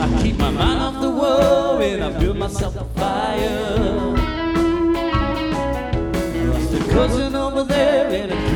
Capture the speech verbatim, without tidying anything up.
I keep my mind off the war and I build myself a fire. Lost a cousin over there in a